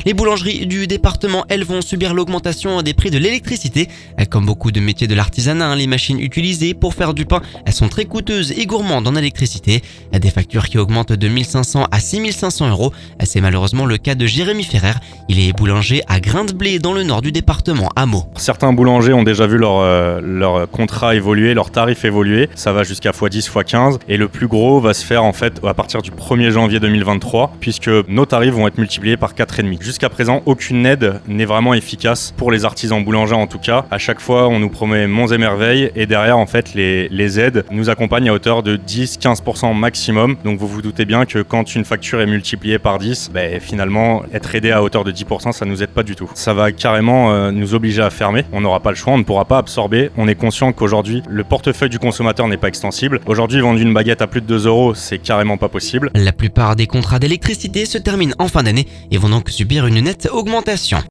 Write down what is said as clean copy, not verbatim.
Les boulangeries du département, elles, vont subir l'augmentation des prix de l'électricité. Comme beaucoup de métiers de l'artisanat, les machines utilisées pour faire du pain, elles sont très coûteuses et gourmandes en électricité. Des factures qui augmentent de 1 500 à 6 500 euros. C'est malheureusement le cas de Jérémy Ferrer. Il est boulanger à Grain-de-Blé dans le nord du département, à Meaux. Certains boulangers ont déjà vu leur contrat évoluer, leur tarif évoluer. Ça va jusqu'à x10, x15. Et le plus gros va se faire en fait à partir du 1er janvier 2023, puisque nos tarifs vont être multipliés par 4,5. Jusqu'à présent, aucune aide n'est vraiment efficace pour les artisans boulangers en tout cas. À chaque fois, on nous promet monts et merveilles et derrière, en fait, les aides nous accompagnent à hauteur de 10-15% maximum. Donc vous vous doutez bien que quand une facture est multipliée par 10, finalement, être aidé à hauteur de 10%, ça nous aide pas du tout. Ça va carrément nous obliger à fermer. On n'aura pas le choix, on ne pourra pas absorber. On est conscient qu'aujourd'hui, le portefeuille du consommateur n'est pas extensible. Aujourd'hui, vendre une baguette à plus de 2 euros, c'est carrément pas possible. La plupart des contrats d'électricité se terminent en fin d'année et vont donc subir une nette augmentation.